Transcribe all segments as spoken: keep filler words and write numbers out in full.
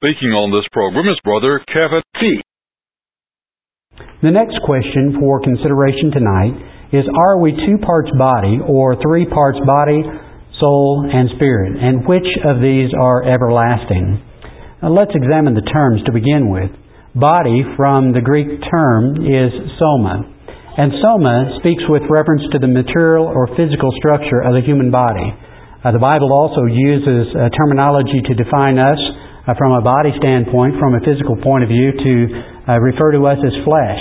speaking on this program is Brother Kevin T. The next question for consideration tonight is, are we two parts body or three parts body, soul, and spirit? And which of these are everlasting? Now, let's examine the terms to begin with. Body, from the Greek term, is soma. And soma speaks with reference to the material or physical structure of the human body. Uh, the Bible also uses uh, terminology to define us uh, from a body standpoint, from a physical point of view, to uh, refer to us as flesh.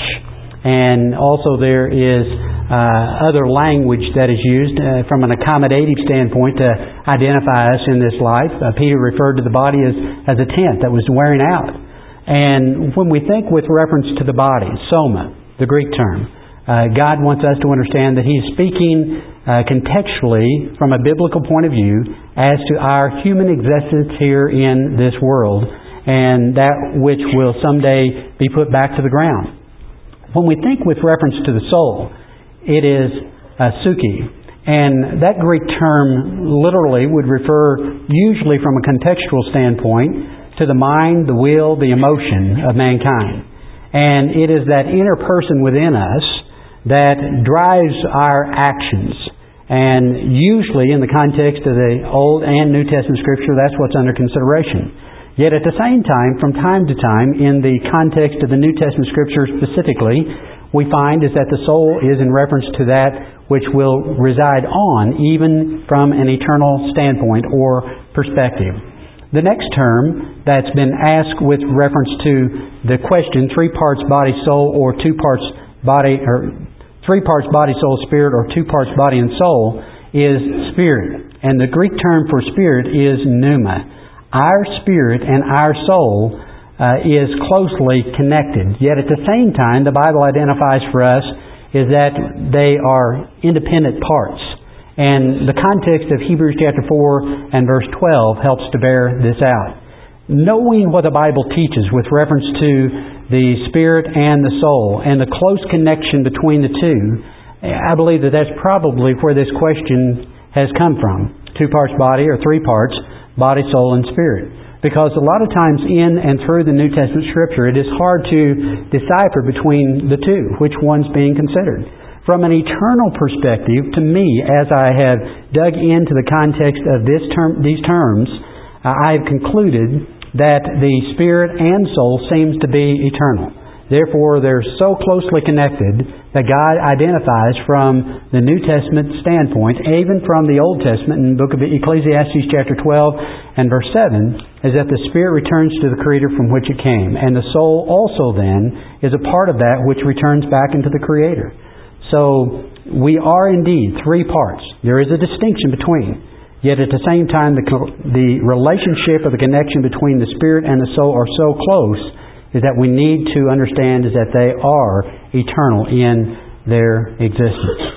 And also there is uh, other language that is used uh, from an accommodative standpoint to identify us in this life. Uh, Peter referred to the body as, as a tent that was wearing out. And when we think with reference to the body, soma, the Greek term, uh, God wants us to understand that He is speaking uh, contextually from a biblical point of view as to our human existence here in this world and that which will someday be put back to the ground. When we think with reference to the soul, it is uh, suki. And that Greek term literally would refer, usually from a contextual standpoint, to the mind, the will, the emotion of mankind. And it is that inner person within us that drives our actions. And usually in the context of the Old and New Testament Scripture, that's what's under consideration. Yet at the same time, from time to time, in the context of the New Testament Scripture specifically, we find is that the soul is in reference to that which will reside on, even from an eternal standpoint or perspective. The next term that's been asked with reference to the question, three parts body, soul, or two parts body, or three parts body, soul, spirit, or two parts body and soul, is spirit. And the Greek term for spirit is pneuma. Our spirit and our soul uh, is closely connected. Yet at the same time, the Bible identifies for us is that they are independent parts. And the context of Hebrews chapter four and verse twelve helps to bear this out. Knowing what the Bible teaches with reference to the spirit and the soul and the close connection between the two, I believe that that's probably where this question has come from. Two parts body or three parts, body, soul, and spirit. Because a lot of times in and through the New Testament Scripture, it is hard to decipher between the two, which one's being considered. From an eternal perspective, to me, as I have dug into the context of this term, these terms, uh, I have concluded that the spirit and soul seems to be eternal. Therefore, they're so closely connected that God identifies from the New Testament standpoint, even from the Old Testament in the book of Ecclesiastes chapter twelve and verse seven, is that the spirit returns to the Creator from which it came. And the soul also then is a part of that which returns back into the Creator. So we are indeed three parts. There is a distinction between. Yet at the same time, the, the relationship or the connection between the spirit and the soul are so close is that we need to understand is that they are eternal in their existence.